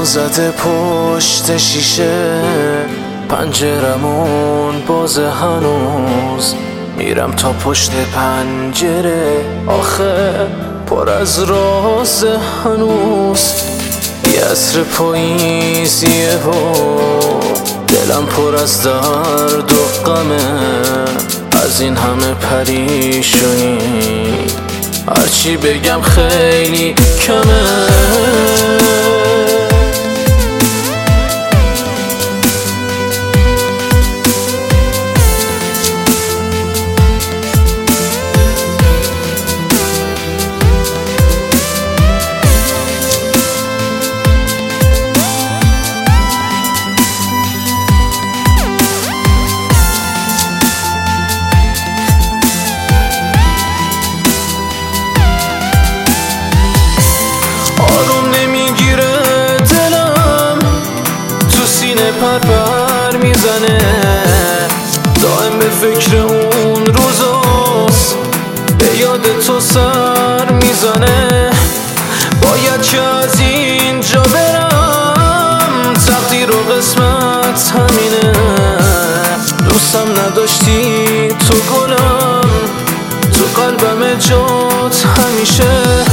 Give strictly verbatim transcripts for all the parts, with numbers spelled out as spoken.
زده پشت شیشه، پنجرمون بازه هنوز، میرم تا پشت پنجره، آخه پر از راز هنوز. یه عصر پاییزیه و دلم پر از درد و غمه، از این همه پریشونی هرچی بگم خیلی کمه. پر پر میزنه، دائم به فکر اون روزاست، به یاد تو سر میزنه. باید که از اینجا برم، تقدیر و قسمت همینه. دوستم نداشتی تو گلم، تو قلبم جات همیشه.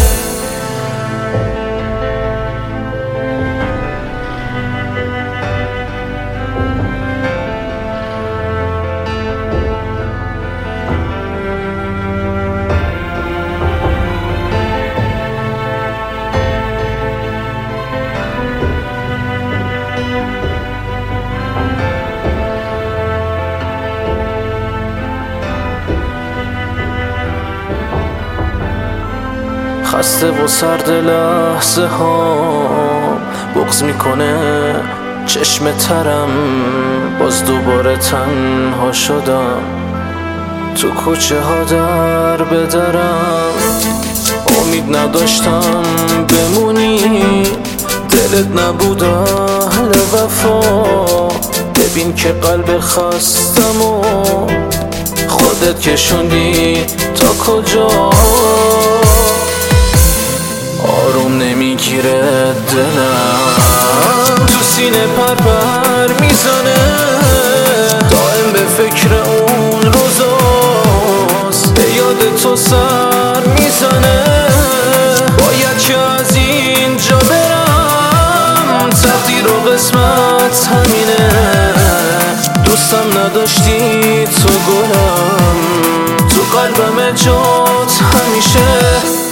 خسته و سرد لحظه ها بغض میکنه چشم ترم، باز دوباره تنها شدم تو کوچه ها در بدرم. امید نداشتم بمونی، دلت نبود اهل وفا، ببین که قلب خستم و خودت کشوندی تا کجا. آروم نمیگیره دلم، تو سینه پر پر میزنه، دائم به فکر اون روزاست، به یاد تو سر میزنه. باید که از اینجا برم، تقدیر و قسمت همینه. دوستم نداشتی تو گلم، تو قلبم جات همیشه.